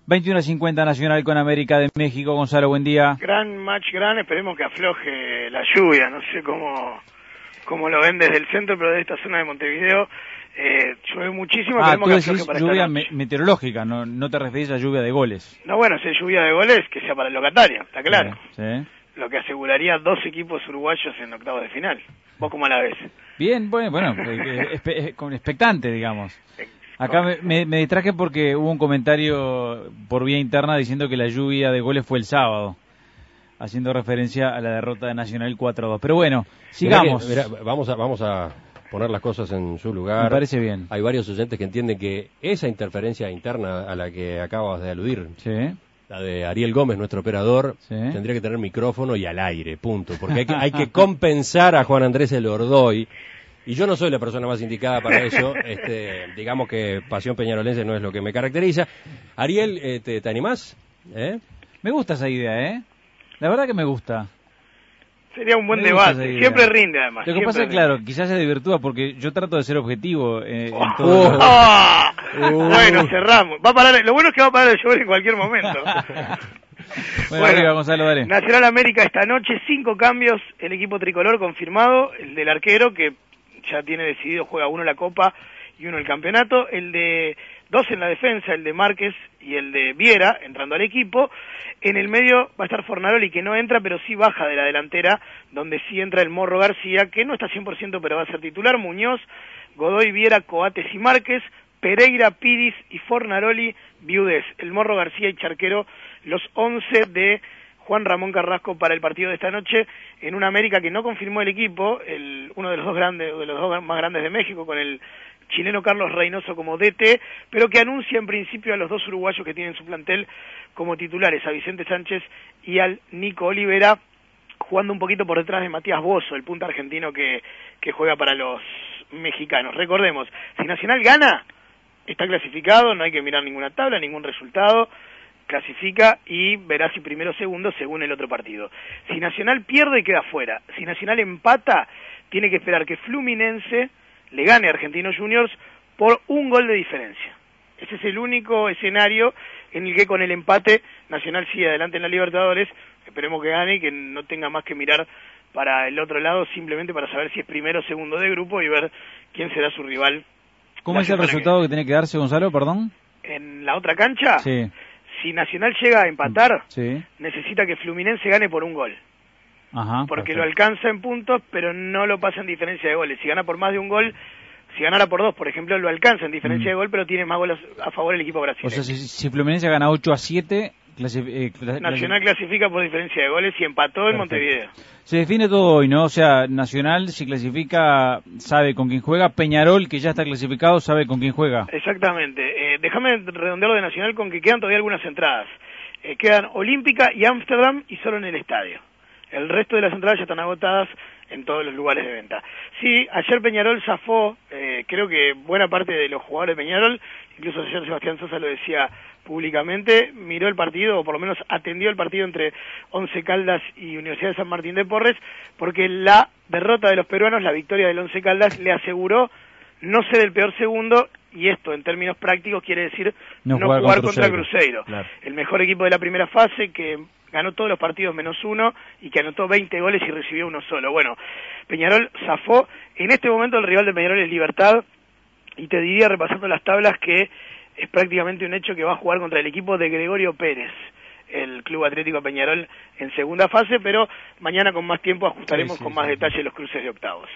21:50 Nacional con América de México. Gonzalo, buen día. Gran match, esperemos que afloje la lluvia, no sé cómo lo ven desde el centro, pero de esta zona de Montevideo llueve muchísimo. Tú decís para lluvia meteorológica, no te referís a lluvia de goles. No, bueno, si es lluvia de goles, que sea para el locatario, está claro. Sí. Lo que aseguraría 2 equipos uruguayos en octavos de final. ¿Vos cómo la ves? Bien, bueno, expectante, digamos. Acá me distraje porque hubo un comentario por vía interna diciendo que la lluvia de goles fue el sábado, haciendo referencia a la derrota de Nacional 4-2. Pero bueno, sigamos. Mirá, vamos a poner las cosas en su lugar. Me parece bien. Hay varios oyentes que entienden que esa interferencia interna a la que acabas de aludir, sí, la de Ariel Gómez, nuestro operador, sí, tendría que tener micrófono y al aire, punto. Porque hay que compensar a Juan Andrés Elordoy. Y yo no soy la persona más indicada para eso. Digamos que pasión peñarolense no es lo que me caracteriza. Ariel, ¿te animás? Me gusta esa idea, La verdad que me gusta. Sería un buen debate. Siempre rinde, además. Lo que pasa es, claro, quizás se desvirtúa porque yo trato de ser objetivo en todo. Bueno, cerramos. Va a parar. Lo bueno es que va a parar de llover en cualquier momento. Bueno, arriba, Gonzalo, dale. Nacional América esta noche, 5 cambios. El equipo tricolor confirmado. El del arquero, que ya tiene decidido, juega uno la Copa y uno el campeonato. El de 2 en la defensa, el de Márquez y el de Viera, entrando al equipo. En el medio va a estar Fornaroli, que no entra, pero sí baja de la delantera, donde sí entra el Morro García, que no está 100%, pero va a ser titular. Muñoz, Godoy, Viera, Coates y Márquez, Pereira, Piris y Fornaroli, Viudés. El Morro García y Charquero, los 11 de Juan Ramón Carrasco para el partido de esta noche, en una América que no confirmó el equipo, uno de los dos más grandes de México, con el chileno Carlos Reynoso como DT, pero que anuncia en principio a los 2 uruguayos que tienen su plantel como titulares, a Vicente Sánchez y al Nico Olivera, jugando un poquito por detrás de Matías Bozzo, el punta argentino que juega para los mexicanos. Recordemos, si Nacional gana, está clasificado, no hay que mirar ninguna tabla, ningún resultado, clasifica y verá si primero o segundo según el otro partido. Si Nacional pierde, queda fuera. Si Nacional empata, tiene que esperar que Fluminense le gane a Argentinos Juniors por 1 gol de diferencia. Ese es el único escenario en el que con el empate Nacional sigue adelante en la Libertadores. Esperemos que gane y que no tenga más que mirar para el otro lado, simplemente para saber si es primero o segundo de grupo y ver quién será su rival. ¿Cómo es el resultado que tiene que darse, Gonzalo, perdón? En la otra cancha, sí. Si Nacional llega a empatar, sí, necesita que Fluminense gane por 1 gol. Ajá, porque perfecto. Lo alcanza en puntos, pero no lo pasa en diferencia de goles. Si gana por más de 1 gol, si ganara por 2, por ejemplo, lo alcanza en diferencia de gol, pero tiene más goles a favor el equipo brasileño. O sea, si Fluminense gana 8-7, Nacional clasifica por diferencia de goles y empató en Montevideo. Se define todo hoy, ¿no? O sea, Nacional, si clasifica, sabe con quién juega. Peñarol, que ya está clasificado, sabe con quién juega. Exactamente. Déjame redondearlo de Nacional con que quedan todavía algunas entradas. Quedan Olímpica y Ámsterdam y solo en el estadio. El resto de las entradas ya están agotadas en todos los lugares de venta. Sí, ayer Peñarol zafó, creo que buena parte de los jugadores de Peñarol, incluso ayer Sebastián Sosa lo decía públicamente, miró el partido, o por lo menos atendió el partido entre Once Caldas y Universidad de San Martín de Porres, porque la derrota de los peruanos, la victoria del Once Caldas, le aseguró no ser el peor segundo, y esto en términos prácticos quiere decir no jugar contra Cruzeiro. Claro. El mejor equipo de la primera fase, que ganó todos los partidos menos 1 y que anotó 20 goles y recibió 1 solo. Bueno, Peñarol zafó. En este momento el rival de Peñarol es Libertad, y te diría, repasando las tablas, que es prácticamente un hecho que va a jugar contra el equipo de Gregorio Pérez, el Club Atlético Peñarol, en segunda fase, pero mañana con más tiempo ajustaremos con más detalle los cruces de octavos.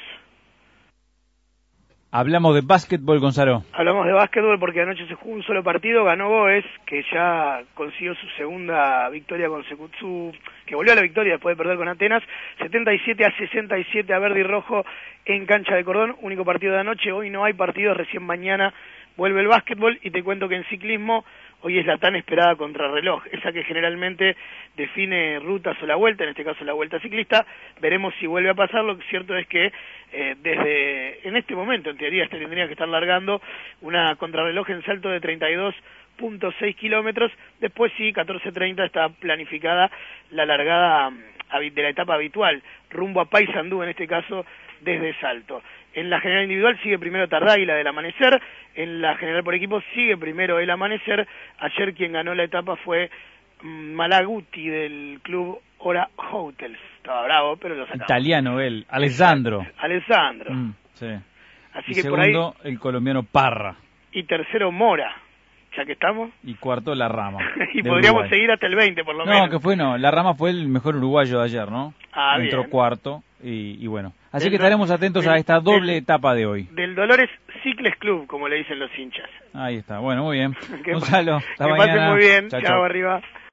Hablamos de básquetbol, Gonzalo. Hablamos de básquetbol porque anoche se jugó un solo partido, ganó Boes, que ya consiguió su segunda victoria consecutiva, que volvió a la victoria después de perder con Atenas, 77-67 a verde y rojo en cancha de Cordón, único partido de anoche. Hoy no hay partidos, recién mañana vuelve el básquetbol, y te cuento que en ciclismo hoy es la tan esperada contrarreloj, esa que generalmente define rutas o la vuelta, en este caso la vuelta ciclista. Veremos si vuelve a pasar. Lo cierto es que desde en este momento, en teoría, tendría que estar largando una contrarreloj en salto de 32.6 kilómetros. Después sí, 14:30 está planificada la largada de la etapa habitual, rumbo a Paysandú, en este caso desde Salto. En la general individual sigue primero Tardáguila del Amanecer, en la general por equipo sigue primero el Amanecer. Ayer quien ganó la etapa fue Malaguti del club Ora Hotels. Estaba bravo, pero lo sacamos. Italiano él, Alessandro. Sí. Así Y que segundo, por ahí, el colombiano Parra. y tercero Mora, ya que estamos. Y cuarto, La Rama. Y de podríamos Uruguay. seguir hasta el 20 por lo menos. No, La Rama fue el mejor uruguayo de ayer, ¿no? Entró Bien. cuarto y bueno. Así Del que estaremos atentos a esta doble etapa de hoy. Del Dolores Cicles Club, como le dicen los hinchas. Ahí está. Bueno, muy bien. Que Gonzalo, hasta que mañana. pasen muy bien. Chao, Chao, chao. arriba.